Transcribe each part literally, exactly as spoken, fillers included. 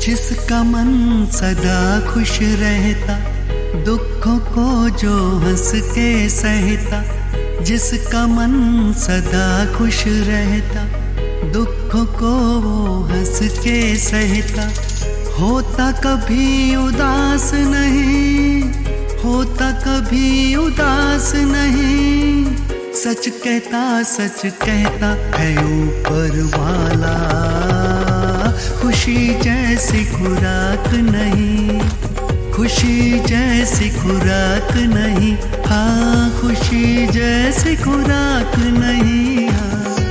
जिसका मन सदा खुश रहता, दुखों को जो हंस के सहता। जिसका मन सदा खुश रहता, दुखों को वो हंस के सहता। होता कभी उदास नहीं, होता कभी उदास नहीं। सच कहता सच कहता है ऊपर वाला, खुशी जैसी खुराक नहीं, खुशी जैसी खुराक नहीं। हाँ, खुशी जैसी खुराक नहीं। हाँ,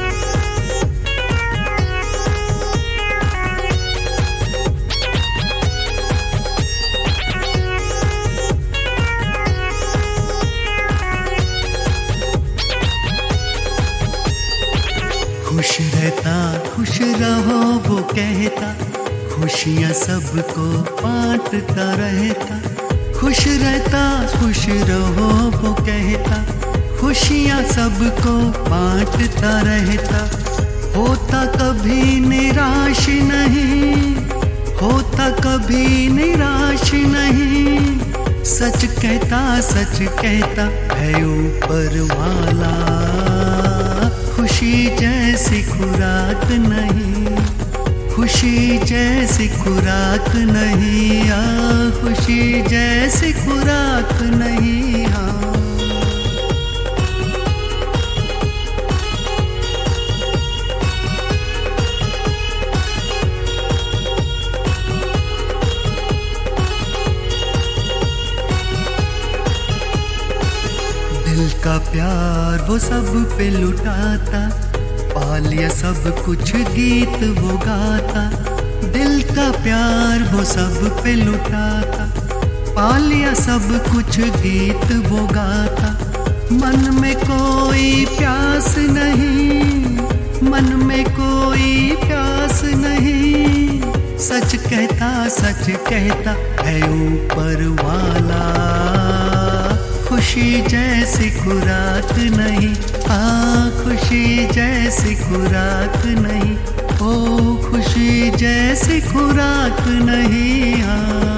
खुश रहता खुश रहो वो कहता, खुशियाँ सबको बांटता रहता। खुश रहता खुश रहो वो कहता, खुशियाँ सबको बांटता रहता। होता कभी निराश नहीं, होता कभी निराश नहीं। सच कहता सच कहता है ऊपर वाला, खुशी जैसी खुराक नहीं, खुशी जैसी खुराक नहीं। आ खुशी जैसी खुराक नहीं। हाँ, दिल का प्यार वो सब पे लुटाता, पा लिया सब कुछ गीत वो गाता। दिल का प्यार वो सब पे लुटाता, पा लिया सब कुछ गीत वो गाता। मन में कोई प्यास नहीं, मन में कोई प्यास नहीं। सच कहता सच कहता है ऊपर वाला, खुशी जैसी खुराक नहीं। हाँ, खुशी जैसी खुराक नहीं। ओ खुशी जैसी खुराक नहीं। हाँ,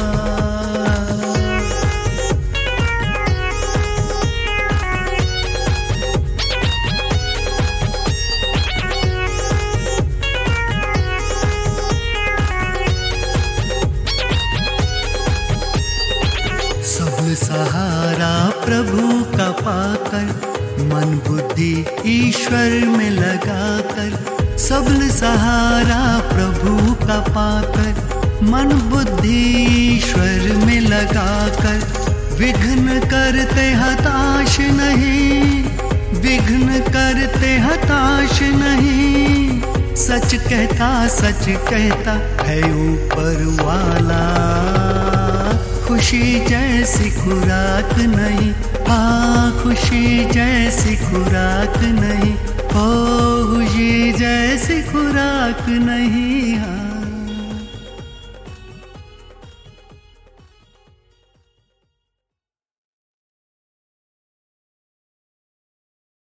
सब सहारा प्रभु का पाकर, मन बुद्धि ईश्वर में लगाकर। सब सहारा प्रभु का पाकर, मन बुद्धि ईश्वर में लगाकर। विघ्न करते हताश नहीं, विघ्न करते हताश नहीं। सच कहता सच कहता है ऊपर वाला, खुशी जैसी खुराक नहीं। हाँ, खुशी जैसी खुराक नहीं। ओ खुशी जैसी खुराक नहीं।